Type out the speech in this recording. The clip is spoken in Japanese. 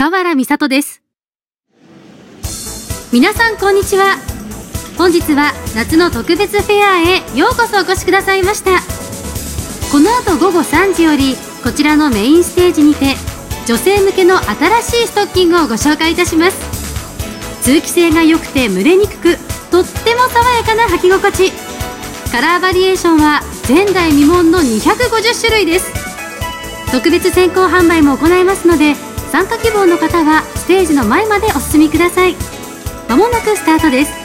河原美里です。皆さんこんにちは。本日は夏の特別フェアへようこそお越しくださいました。この後午後3時よりこちらのメインステージにて女性向けの新しいストッキングをご紹介いたします。通気性が良くて蒸れにくく、とっても爽やかな履き心地。カラーバリエーションは前代未聞の250種類です。特別先行販売も行いますので、参加希望の方はステージの前までお進みください。まもなくスタートです。